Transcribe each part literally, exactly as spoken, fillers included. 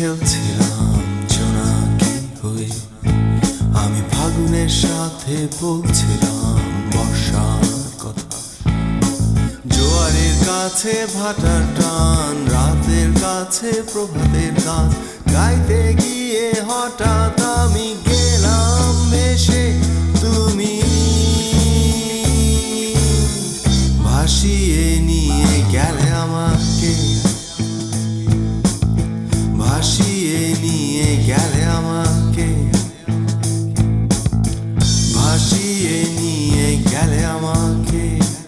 খেলছিলাম জোনাকি হয়ে, আমি ফাগুনের সাথে বলছিলাম বর্ষার কথা। জোয়ারের কাছে ভাটার টান, রাতের কাছে প্রভাতের গান গাইতে গিয়ে হঠাৎ আমি গেলাম ভেসে। তুমি ভাসিয়ে নিয়ে গেলে আমাকে, ভাসিয়ে নিয়ে গেলে আমাকে, ভাসিয়ে নিয়ে গেলে আমাকে,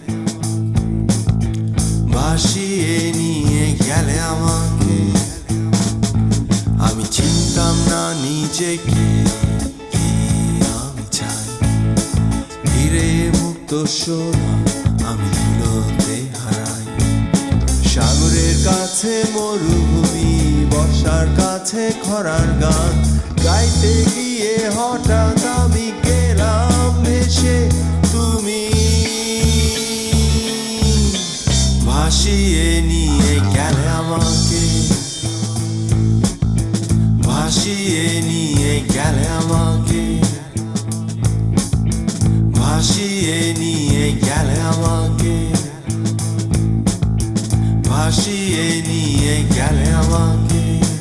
ভাসিয়ে নিয়ে গেলে আমাকে। আমি চিনতাম না নিজেকে, কি আমি চাই ধীরে মুক্ত সোনা আমি ধুলোতে হারাই। সাগরের কাছে মরুভূমি, বর্ষার কাছে খরার গান গাইতে গিয়ে হঠাৎ আমি গেলাম ভেসে। তুমি ভাসিয়ে নিয়ে গেলে আমাকে, ভাসিয়ে নিয়ে গেলে আমাকে, ভাসিয়ে নিয়ে গেলে আমাকে, ভাসিয়ে নিয়ে গেলে আমাকে।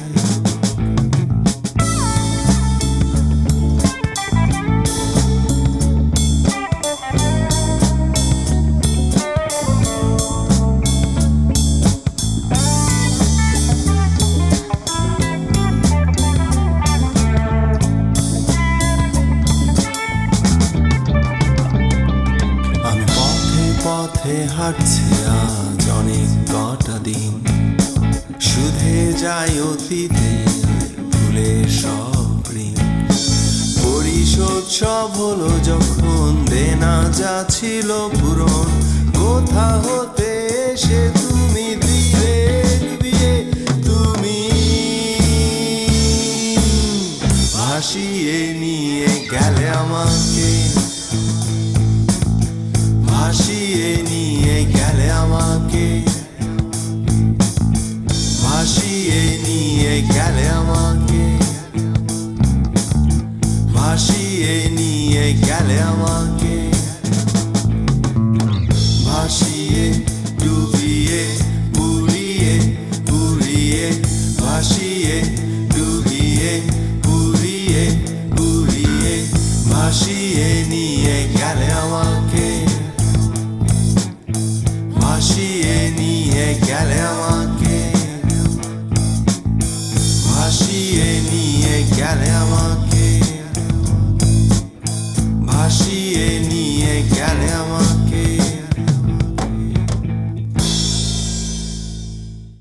পথে হাঁটছি আজ অনেক কটা দিন, শুধে যাই অতীতে ভুলে সব ঋণ। পরিশোধ সব হলো যখন দেনা যা ছিল পূরণ, কোথা হতে এসে তুমি দিলে বিয়ে। তুমি ভাসিয়ে নিয়ে গেলে আমাকে, ভাসিয়ে নিয়ে গেলে আমাকে, ভাসিয়ে নিয়ে গেলে আমাকে, ভাসিয়ে নিয়ে গেলে আমাকে। ভাসিয়ে ডুবিয়ে পুড়িয়ে পুড়িয়ে, ভাসিয়ে ডুবিয়ে পুড়িয়ে পুড়িয়ে, ভাসিয়ে নিয়ে গেলে আমাকে, ভাসিয়ে নিয়ে গেলে আমাকে।